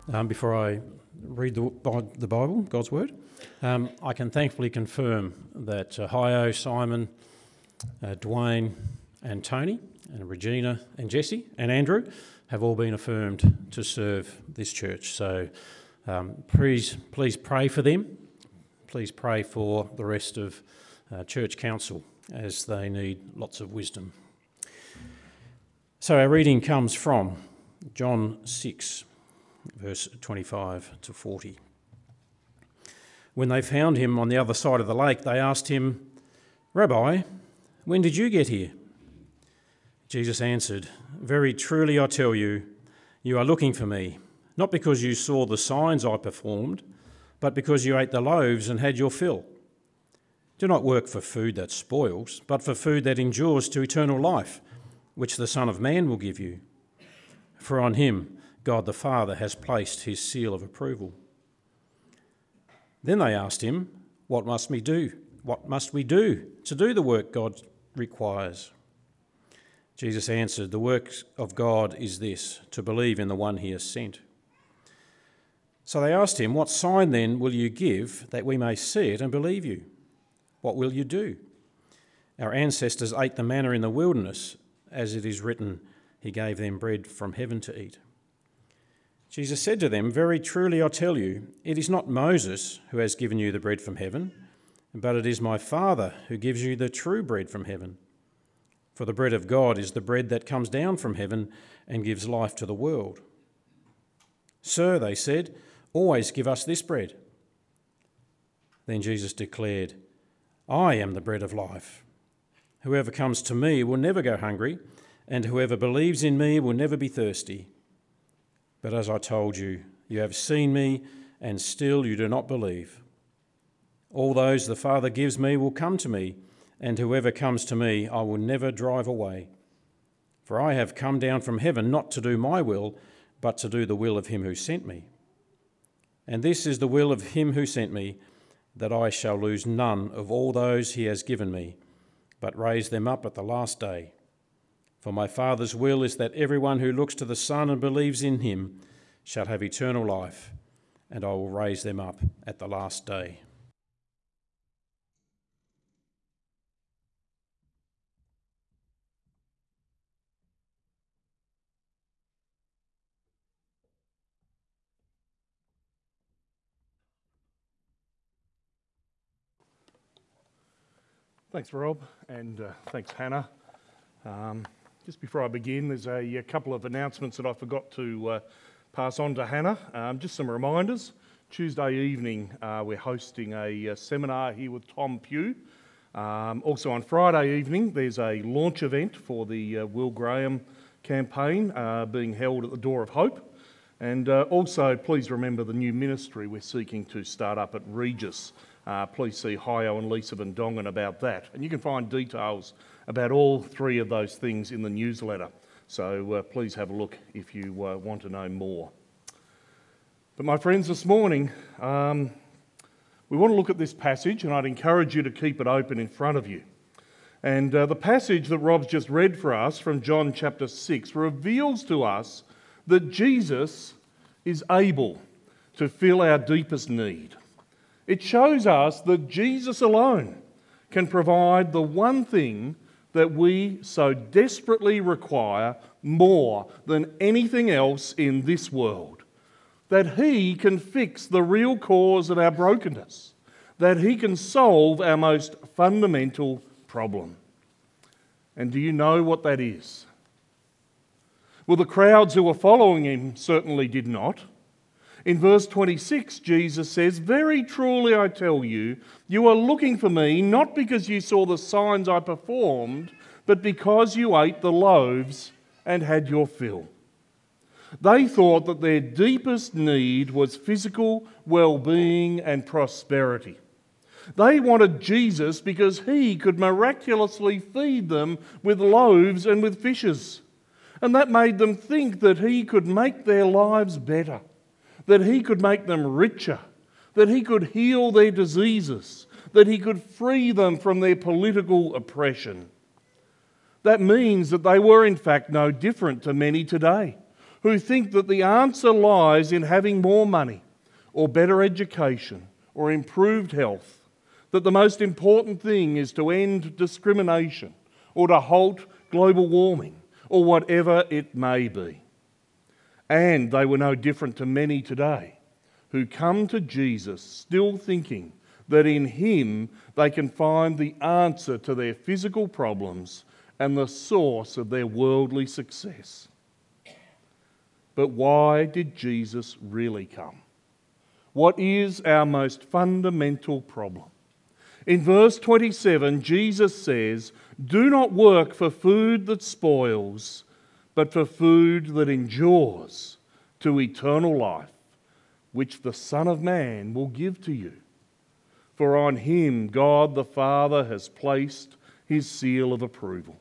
Before I read the Bible, God's Word, I can thankfully confirm that Hio, Simon, Dwayne and Tony and Regina and Jesse and Andrew have all been affirmed to serve this church. So please pray for them. Please pray for the rest of church council as they need lots of wisdom. So our reading comes from John 6, verse 25 to 40. When they found him on the other side of the lake, they asked him, "Rabbi, when did you get here?" Jesus answered, "Very truly I tell you, you are looking for me, not because you saw the signs I performed, but because you ate the loaves and had your fill. Do not work for food that spoils, but for food that endures to eternal life, which the Son of Man will give you. For on him God the Father has placed his seal of approval." Then they asked him, "What must we do? What must we do to do the work God requires?" Jesus answered, "The work of God is this, to believe in the one he has sent." So they asked him, "What sign then will you give that we may see it and believe you? What will you do? Our ancestors ate the manna in the wilderness, as it is written, he gave them bread from heaven to eat." Jesus said to them, "Very truly I tell you, it is not Moses who has given you the bread from heaven, but it is my Father who gives you the true bread from heaven. For the bread of God is the bread that comes down from heaven and gives life to the world." "Sir," they said, "always give us this bread." Then Jesus declared, "I am the bread of life. Whoever comes to me will never go hungry, and whoever believes in me will never be thirsty. But as I told you, you have seen me, and still you do not believe. All those the Father gives me will come to me, and whoever comes to me I will never drive away. For I have come down from heaven not to do my will, but to do the will of him who sent me. And this is the will of him who sent me, that I shall lose none of all those he has given me, but raise them up at the last day. For my Father's will is that everyone who looks to the Son and believes in him shall have eternal life, and I will raise them up at the last day." Thanks, Rob, and thanks, Hannah. Just before I begin, there's a couple of announcements that I forgot to pass on to Hannah. Just some reminders. Tuesday evening, we're hosting a seminar here with Tom Pugh. Also on Friday evening, there's a launch event for the Will Graham campaign being held at the Door of Hope. And also, please remember the new ministry we're seeking to start up at Regis. Please see Hio and Lisa Van Dongen about that. And you can find details about all three of those things in the newsletter. So please have a look if you want to know more. But my friends, this morning, we want to look at this passage, and I'd encourage you to keep it open in front of you. And the passage that Rob's just read for us from John chapter 6 reveals to us that Jesus is able to fill our deepest need. It shows us that Jesus alone can provide the one thing that we so desperately require more than anything else in this world. That he can fix the real cause of our brokenness. That he can solve our most fundamental problem. And do you know what that is? Well, the crowds who were following him certainly did not. In verse 26, Jesus says, "Very truly I tell you, you are looking for me not because you saw the signs I performed, but because you ate the loaves and had your fill." They thought that their deepest need was physical well-being and prosperity. They wanted Jesus because he could miraculously feed them with loaves and with fishes. And that made them think that he could make their lives better, that he could make them richer, that he could heal their diseases, that he could free them from their political oppression. That means that they were in fact no different to many today, who think that the answer lies in having more money or better education or improved health, that the most important thing is to end discrimination or to halt global warming or whatever it may be. And they were no different to many today who come to Jesus still thinking that in Him they can find the answer to their physical problems and the source of their worldly success. But why did Jesus really come? What is our most fundamental problem? In verse 27, Jesus says, "Do not work for food that spoils, but for food that endures to eternal life, which the Son of Man will give to you. For on Him God the Father has placed His seal of approval."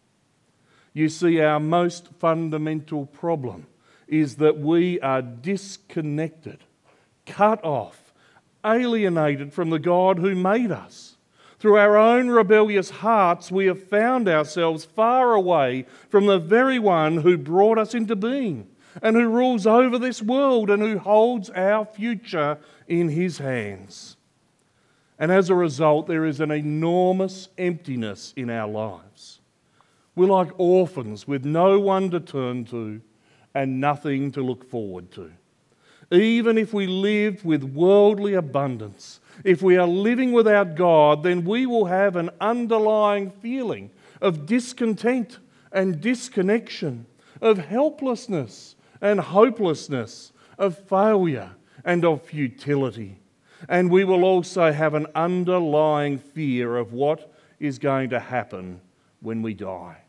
You see, our most fundamental problem is that we are disconnected, cut off, alienated from the God who made us. Through our own rebellious hearts, we have found ourselves far away from the very one who brought us into being and who rules over this world and who holds our future in His hands. And as a result, there is an enormous emptiness in our lives. We're like orphans with no one to turn to and nothing to look forward to. Even if we live with worldly abundance, if we are living without God, then we will have an underlying feeling of discontent and disconnection, of helplessness and hopelessness, of failure and of futility. And we will also have an underlying fear of what is going to happen when we die.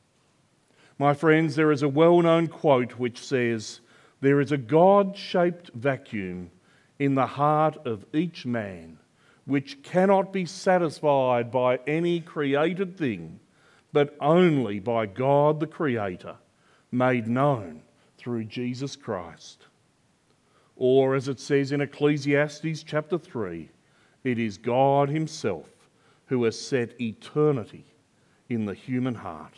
My friends, there is a well-known quote which says, "There is a God-shaped vacuum in the heart of each man which cannot be satisfied by any created thing, but only by God the Creator, made known through Jesus Christ." Or as it says in Ecclesiastes chapter 3, it is God Himself who has set eternity in the human heart.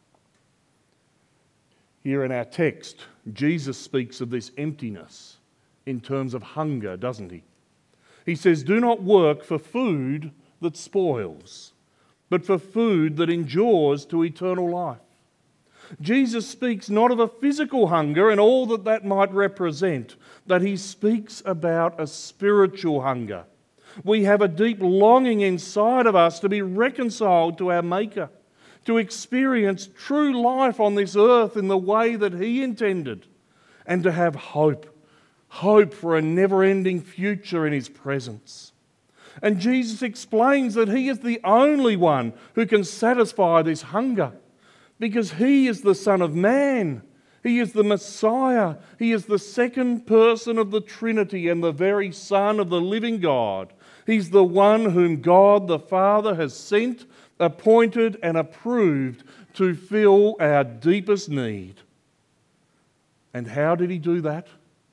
Here in our text, Jesus speaks of this emptiness in terms of hunger, doesn't He? He says, "Do not work for food that spoils, but for food that endures to eternal life." Jesus speaks not of a physical hunger and all that that might represent, but He speaks about a spiritual hunger. We have a deep longing inside of us to be reconciled to our Maker, to experience true life on this earth in the way that He intended, and to have hope for a never-ending future in His presence. And Jesus explains that He is the only one who can satisfy this hunger, because He is the Son of Man. He is the Messiah. He is the second person of the Trinity and the very Son of the living God. He's the one whom God the Father has sent, appointed and approved to fill our deepest need. And how did He do that?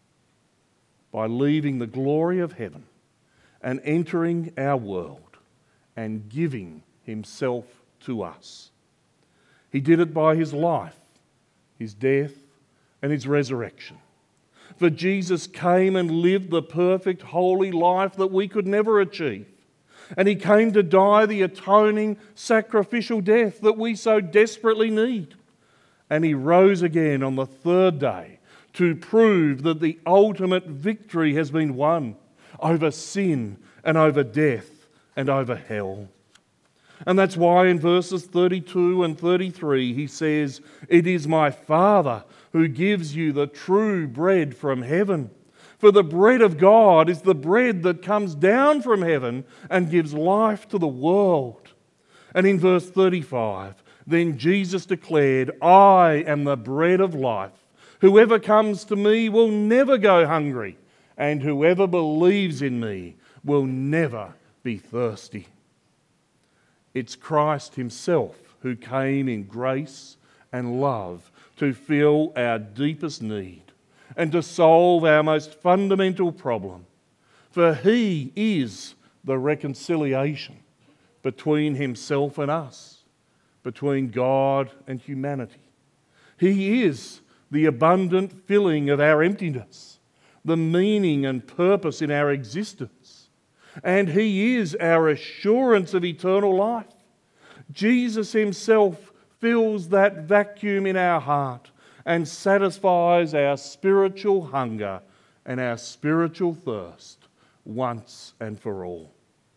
By leaving the glory of heaven and entering our world and giving Himself to us. He did it by His life, His death and His resurrection. For Jesus came and lived the perfect, holy life that we could never achieve. And He came to die the atoning, sacrificial death that we so desperately need. And He rose again on the third day to prove that the ultimate victory has been won over sin and over death and over hell. And that's why in verses 32 and 33 He says, "It is my Father who gives you the true bread from heaven. For the bread of God is the bread that comes down from heaven and gives life to the world." And in verse 35, then Jesus declared, "I am the bread of life. Whoever comes to me will never go hungry, and whoever believes in me will never be thirsty." It's Christ Himself who came in grace and love to fill our deepest need and to solve our most fundamental problem. For He is the reconciliation between Himself and us, between God and humanity. He is the abundant filling of our emptiness, the meaning and purpose in our existence. And He is our assurance of eternal life. Jesus Himself fills that vacuum in our heart and satisfies our spiritual hunger and our spiritual thirst once and for all.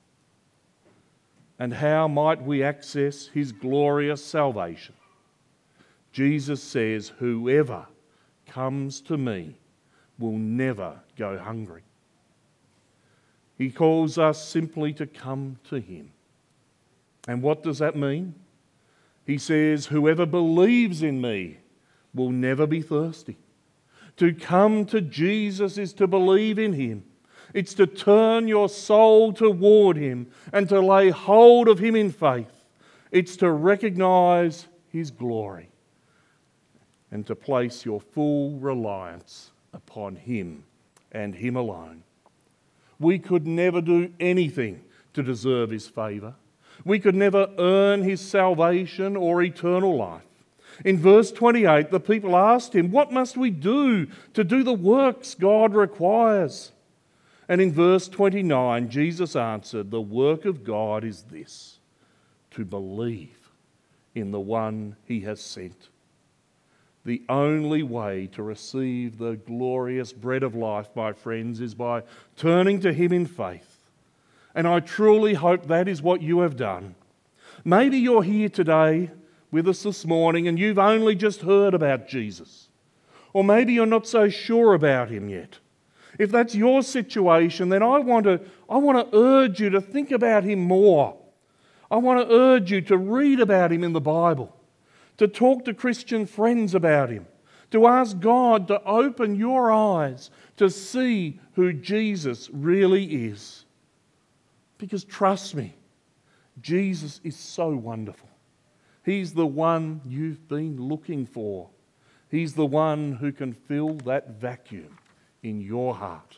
And how might we access His glorious salvation? Jesus says, "Whoever comes to me will never go hungry." He calls us simply to come to Him. And what does that mean? He says, "Whoever believes in me will never be thirsty." To come to Jesus is to believe in Him. It's to turn your soul toward Him and to lay hold of Him in faith. It's to recognize His glory and to place your full reliance upon Him and Him alone. We could never do anything to deserve His favour. We could never earn His salvation or eternal life. In verse 28, the people asked Him, "What must we do to do the works God requires?" And in verse 29, Jesus answered, "The work of God is this, to believe in the one He has sent." The only way to receive the glorious bread of life, my friends, is by turning to Him in faith. And I truly hope that is what you have done. Maybe you're here today with us this morning and you've only just heard about Jesus. Or maybe you're not so sure about Him yet. If that's your situation, then I want to urge you to think about Him more. I want to urge you to read about Him in the Bible, to talk to Christian friends about Him, to ask God to open your eyes to see who Jesus really is. Because trust me, Jesus is so wonderful. He's the one you've been looking for. He's the one who can fill that vacuum in your heart.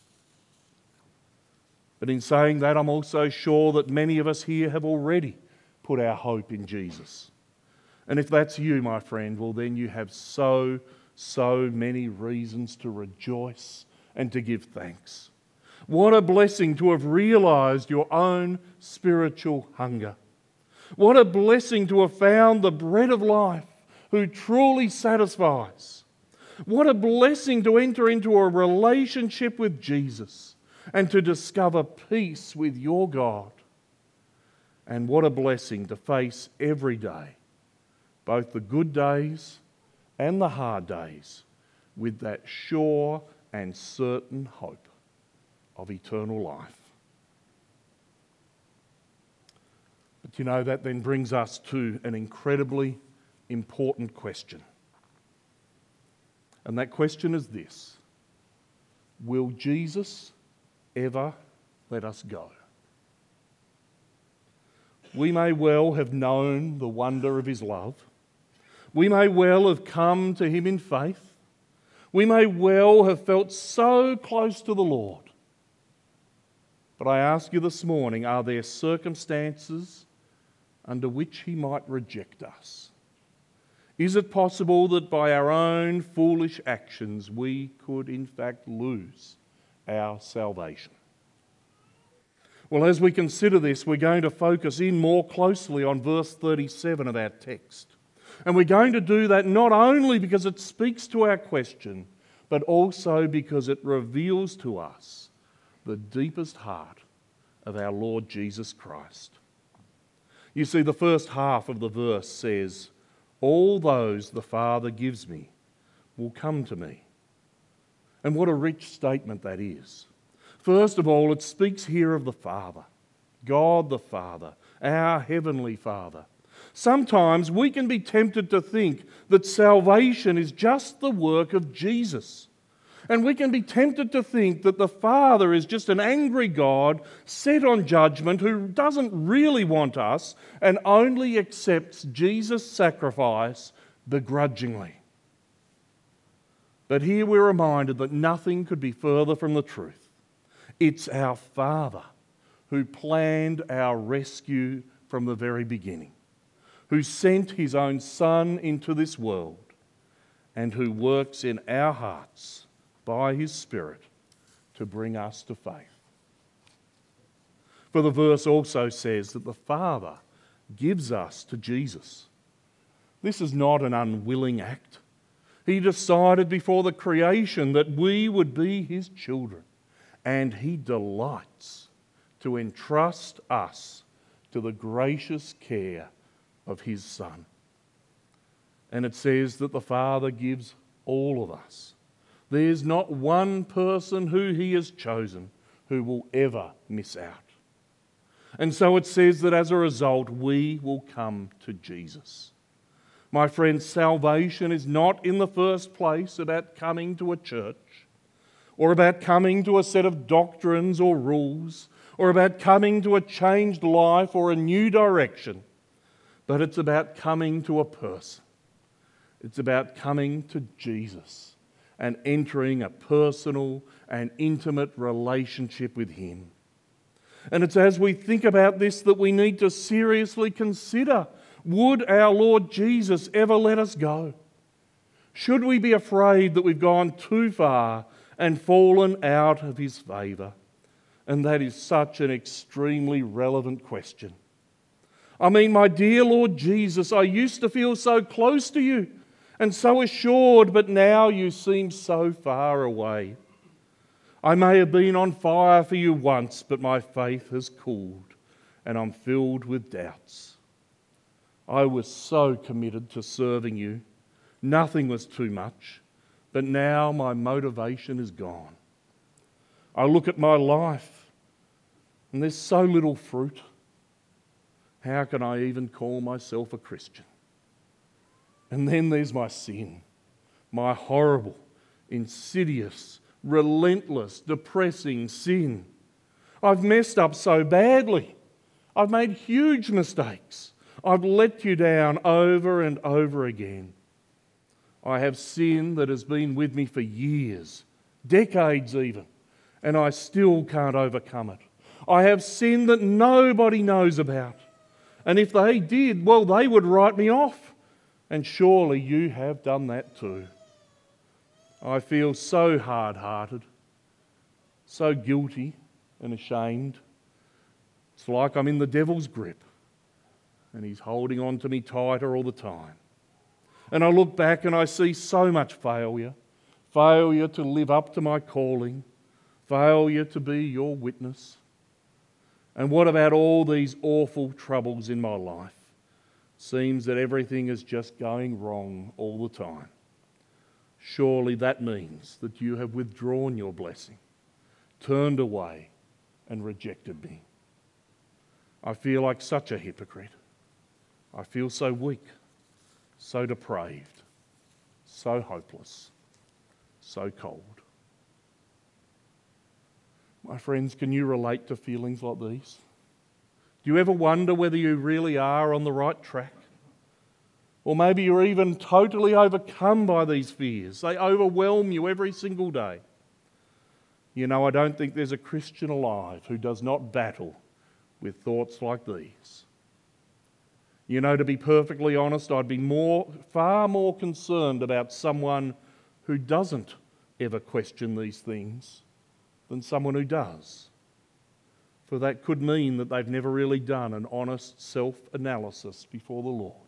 But in saying that, I'm also sure that many of us here have already put our hope in Jesus. And if that's you, my friend, well then you have so many reasons to rejoice and to give thanks. What a blessing to have realised your own spiritual hunger. What a blessing to have found the bread of life who truly satisfies. What a blessing to enter into a relationship with Jesus and to discover peace with your God. And what a blessing to face every day, both the good days and the hard days, with that sure and certain hope of eternal life. But you know, that then brings us to an incredibly important question. And that question is this: will Jesus ever let us go? We may well have known the wonder of His love. We may well have come to Him in faith. We may well have felt so close to the Lord. But I ask you this morning, are there circumstances under which He might reject us? Is it possible that by our own foolish actions we could in fact lose our salvation? Well, as we consider this, we're going to focus in more closely on verse 37 of our text. And we're going to do that not only because it speaks to our question, but also because it reveals to us the deepest heart of our Lord Jesus Christ. You see, the first half of the verse says, "All those the Father gives me will come to me." And what a rich statement that is. First of all, it speaks here of the Father, God the Father, our Heavenly Father. Sometimes we can be tempted to think that salvation is just the work of Jesus. And we can be tempted to think that the Father is just an angry God set on judgment who doesn't really want us and only accepts Jesus' sacrifice begrudgingly. But here we're reminded that nothing could be further from the truth. It's our Father who planned our rescue from the very beginning, who sent His own Son into this world, and who works in our hearts by his Spirit to bring us to faith. For the verse also says that the Father gives us to Jesus. This is not an unwilling act. He decided before the creation that we would be his children, and he delights to entrust us to the gracious care of his Son. And it says that the Father gives all of us. There's not one person who he has chosen who will ever miss out. And so it says that as a result, we will come to Jesus. My friends, salvation is not in the first place about coming to a church, or about coming to a set of doctrines or rules, or about coming to a changed life or a new direction, but it's about coming to a person. It's about coming to Jesus and entering a personal and intimate relationship with him. And it's as we think about this that we need to seriously consider, would our Lord Jesus ever let us go? Should we be afraid that we've gone too far and fallen out of his favour? And that is such an extremely relevant question. I mean, my dear Lord Jesus, I used to feel so close to you and so assured, but now you seem so far away. I may have been on fire for you once, but my faith has cooled and I'm filled with doubts. I was so committed to serving you. Nothing was too much, but now my motivation is gone. I look at my life and there's so little fruit. How can I even call myself a Christian? And then there's my sin, my horrible, insidious, relentless, depressing sin. I've messed up so badly. I've made huge mistakes. I've let you down over and over again. I have sin that has been with me for years, decades even, and I still can't overcome it. I have sin that nobody knows about, and if they did, well, they would write me off, and surely you have done that too. I feel so hard-hearted, so guilty and ashamed. It's like I'm in the devil's grip and he's holding on to me tighter all the time. And I look back and I see so much failure to live up to my calling, failure to be your witness. And what about all these awful troubles in my life? Seems that everything is just going wrong all the time. Surely that means that you have withdrawn your blessing, turned away and rejected me. I feel like such a hypocrite. I feel so weak, so depraved, so hopeless, so cold. My friends, can you relate to feelings like these? Do you ever wonder whether you really are on the right track? Or maybe you're even totally overcome by these fears. They overwhelm you every single day. You know, I don't think there's a Christian alive who does not battle with thoughts like these. You know, to be perfectly honest, I'd be far more concerned about someone who doesn't ever question these things than someone who does. For that could mean that they've never really done an honest self-analysis before the Lord.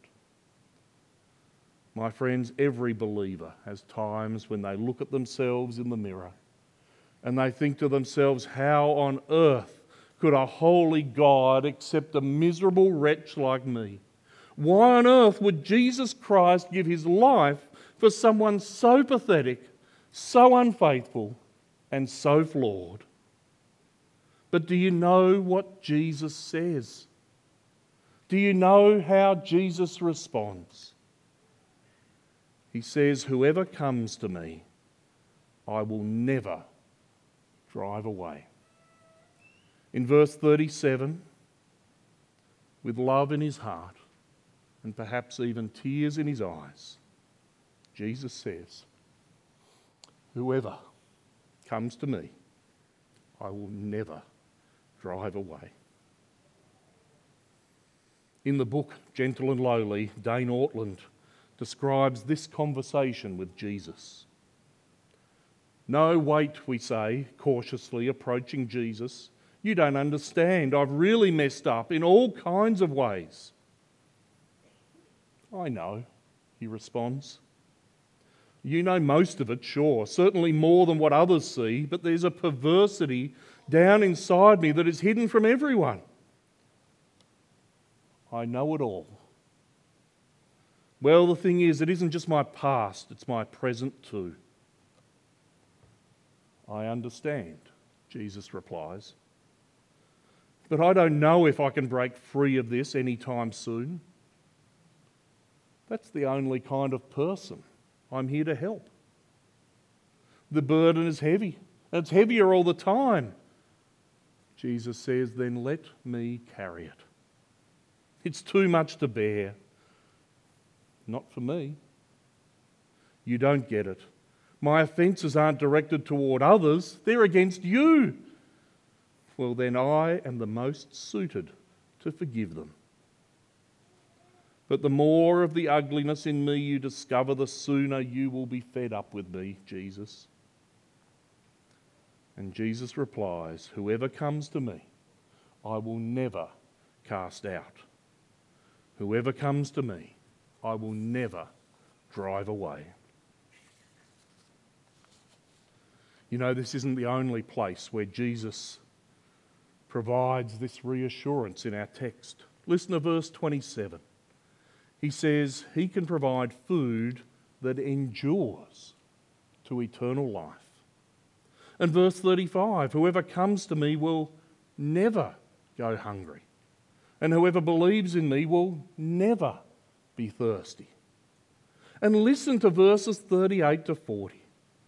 My friends, every believer has times when they look at themselves in the mirror and they think to themselves, how on earth could a holy God accept a miserable wretch like me? Why on earth would Jesus Christ give his life for someone so pathetic, so unfaithful, and so flawed? But do you know what Jesus says? Do you know how Jesus responds? He says, whoever comes to me, I will never drive away. In verse 37, with love in his heart and perhaps even tears in his eyes, Jesus says, whoever comes to me, I will never drive away. In the book Gentle and Lowly, Dane Ortland describes this conversation with Jesus. "No, wait," we say, cautiously approaching Jesus. "You don't understand. I've really messed up in all kinds of ways." "I know," he responds. "You know most of it, sure, certainly more than what others see, but there's a perversity down inside me that is hidden from everyone." "I know it all." "Well, the thing is, it isn't just my past, it's my present too." "I understand," Jesus replies. "But I don't know if I can break free of this anytime soon." "That's the only kind of person I'm here to help. The burden is heavy, and it's heavier all the time." Jesus says, "Then let me carry it. It's too much to bear." "Not for me." "You don't get it. My offences aren't directed toward others, they're against you." "Well, then I am the most suited to forgive them. But the more of the ugliness in me you discover, the sooner you will be fed up with me, Jesus." And Jesus replies, "Whoever comes to me, I will never cast out. Whoever comes to me, I will never drive away." You know, this isn't the only place where Jesus provides this reassurance in our text. Listen to verse 27. He says he can provide food that endures to eternal life. And verse 35, "Whoever comes to me will never go hungry, and whoever believes in me will never be thirsty." And listen to verses 38 to 40.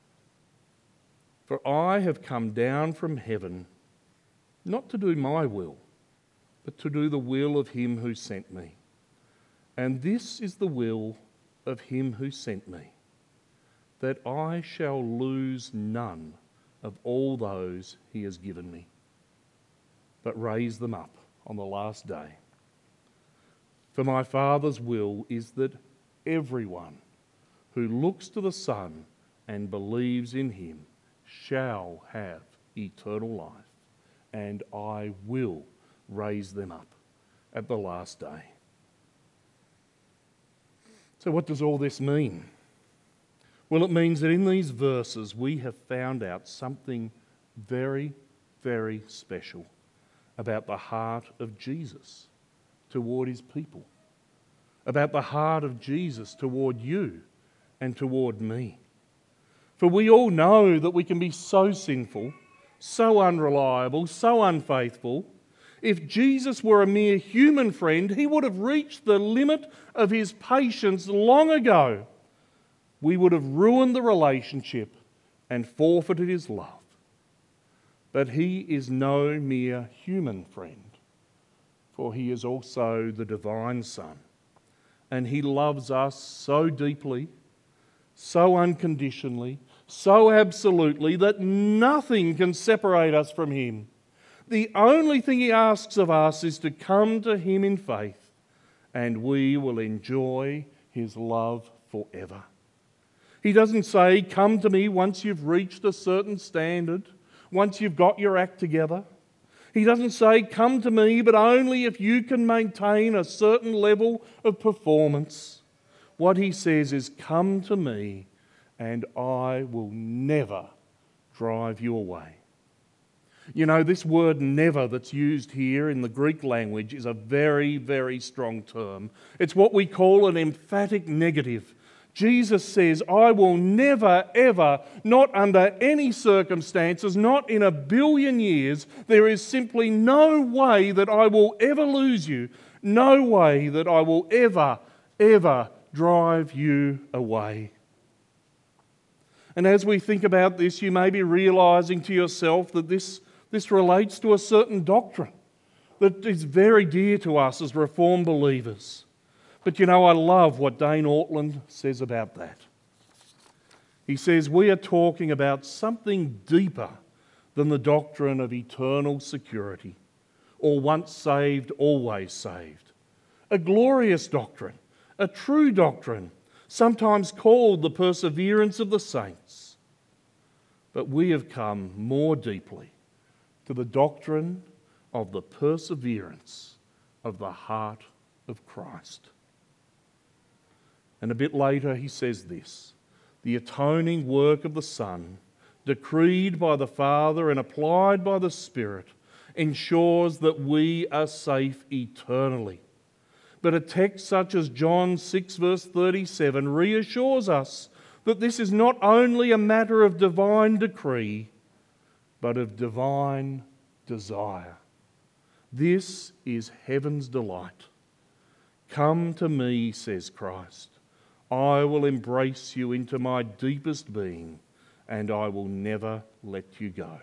"For I have come down from heaven, not to do my will, but to do the will of him who sent me. And this is the will of him who sent me, that I shall lose none of all those he has given me, but raise them up on the last day. For my Father's will is that everyone who looks to the Son and believes in him shall have eternal life, and I will raise them up at the last day." So what does all this mean? Well, it means that in these verses we have found out something very, very special about the heart of Jesus toward his people, about the heart of Jesus toward you and toward me. For we all know that we can be so sinful, so unreliable, so unfaithful. If Jesus were a mere human friend, he would have reached the limit of his patience long ago. We would have ruined the relationship and forfeited his love. But he is no mere human friend, for he is also the divine Son, and he loves us so deeply, so unconditionally, so absolutely that nothing can separate us from him. The only thing he asks of us is to come to him in faith, and we will enjoy his love forever. He doesn't say, "Come to me once you've reached a certain standard, once you've got your act together." He doesn't say, "Come to me, but only if you can maintain a certain level of performance." What he says is, "Come to me, and I will never drive you away." You know, this word "never" that's used here in the Greek language is a very, very strong term. It's what we call an emphatic negative. Jesus says, "I will never, ever, not under any circumstances, not in a billion years, there is simply no way that I will ever lose you, no way that I will ever, ever drive you away." And as we think about this, you may be realising to yourself that this relates to a certain doctrine that is very dear to us as Reformed believers. But you know, I love what Dane Ortland says about that. He says, we are talking about something deeper than the doctrine of eternal security, or once saved, always saved. A glorious doctrine, a true doctrine, sometimes called the perseverance of the saints. But we have come more deeply to the doctrine of the perseverance of the heart of Christ. And a bit later he says this: the atoning work of the Son, decreed by the Father and applied by the Spirit, ensures that we are safe eternally. But a text such as John 6 verse 37 reassures us that this is not only a matter of divine decree, but of divine desire. This is heaven's delight. Come to me, says Christ. I will embrace you into my deepest being, and I will never let you go.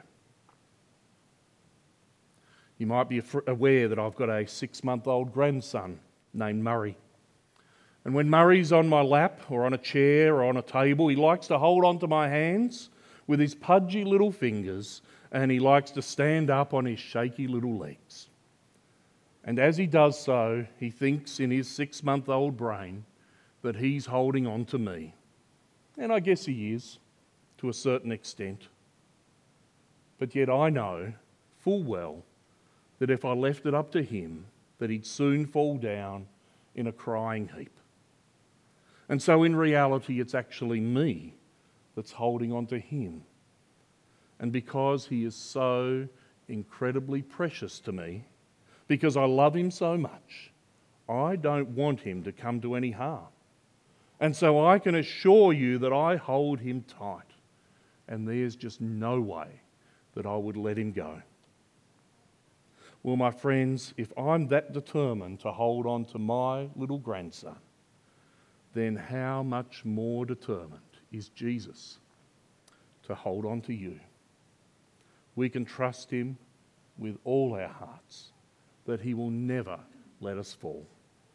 You might be aware that I've got a 6-month-old grandson named Murray. And when Murray's on my lap or on a chair or on a table, he likes to hold onto my hands with his pudgy little fingers, and he likes to stand up on his shaky little legs. And as he does so, he thinks in his 6-month-old brain that he's holding on to me. And I guess he is, to a certain extent. But yet I know full well that if I left it up to him, that he'd soon fall down in a crying heap. And so in reality, it's actually me that's holding on to him. And because he is so incredibly precious to me, because I love him so much, I don't want him to come to any harm. And so I can assure you that I hold him tight, and there's just no way that I would let him go. Well, my friends, if I'm that determined to hold on to my little grandson, then how much more determined is Jesus to hold on to you? We can trust him with all our hearts that he will never let us fall.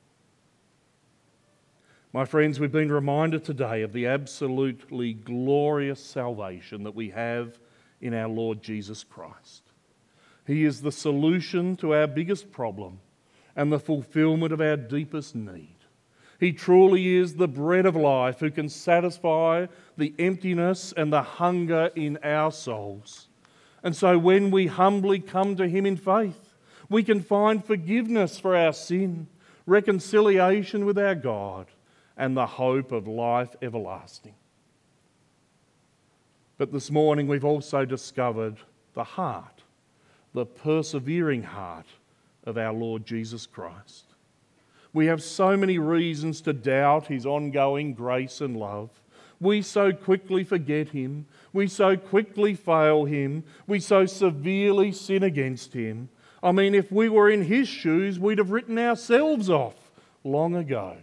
My friends, we've been reminded today of the absolutely glorious salvation that we have in our Lord Jesus Christ. He is the solution to our biggest problem and the fulfillment of our deepest need. He truly is the bread of life who can satisfy the emptiness and the hunger in our souls. And so when we humbly come to him in faith, we can find forgiveness for our sin, reconciliation with our God, and the hope of life everlasting. But this morning we've also discovered the heart, the persevering heart of our Lord Jesus Christ. We have so many reasons to doubt his ongoing grace and love. We so quickly forget him. We so quickly fail him. We so severely sin against him. I mean, if we were in his shoes, we'd have written ourselves off long ago.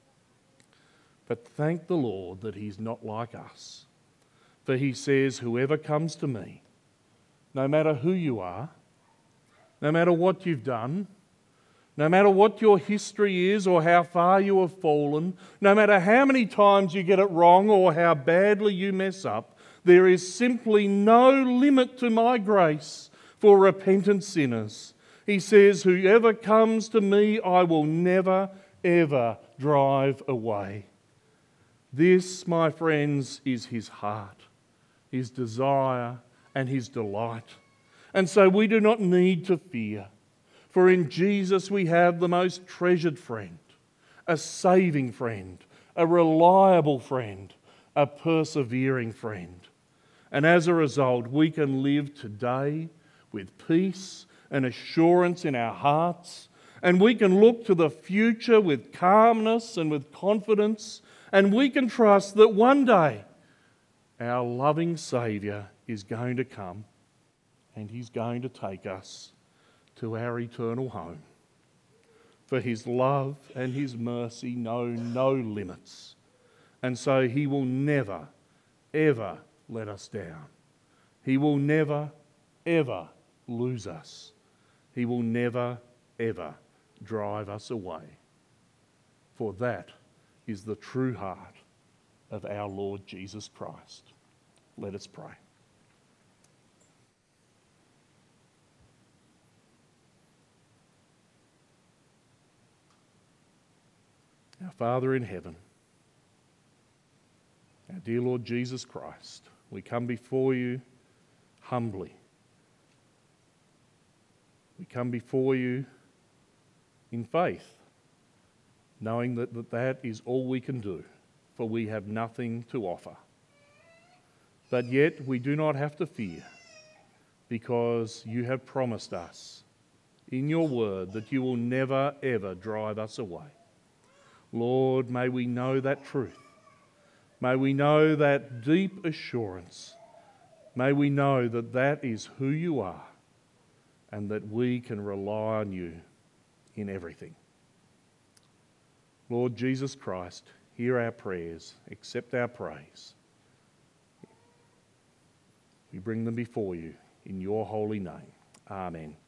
But thank the Lord that he's not like us. For he says, whoever comes to me, no matter who you are, no matter what you've done, no matter what your history is or how far you have fallen, no matter how many times you get it wrong or how badly you mess up, there is simply no limit to my grace for repentant sinners. He says, whoever comes to me, I will never, ever drive away. This, my friends, is his heart, his desire, and his delight. And so we do not need to fear, for in Jesus we have the most treasured friend, a saving friend, a reliable friend, a persevering friend. And as a result, we can live today with peace and assurance in our hearts, and we can look to the future with calmness and with confidence, and we can trust that one day our loving Saviour is going to come and he's going to take us to our eternal home. For his love and his mercy know no limits, and so he will never, ever let us down. He will never, ever lose us. He will never, ever drive us away. For that is the true heart of our Lord Jesus Christ. Let us pray. Our Father in heaven, Our dear Lord Jesus Christ, we come before you humbly. We come before you in faith, knowing that is all we can do, for we have nothing to offer. But yet we do not have to fear, because you have promised us in your word that you will never ever drive us away. Lord, may we know that truth. May we know that deep assurance. May we know that that is who you are, and that we can rely on you in everything. Lord Jesus Christ, hear our prayers, accept our praise. We bring them before you in your holy name. Amen.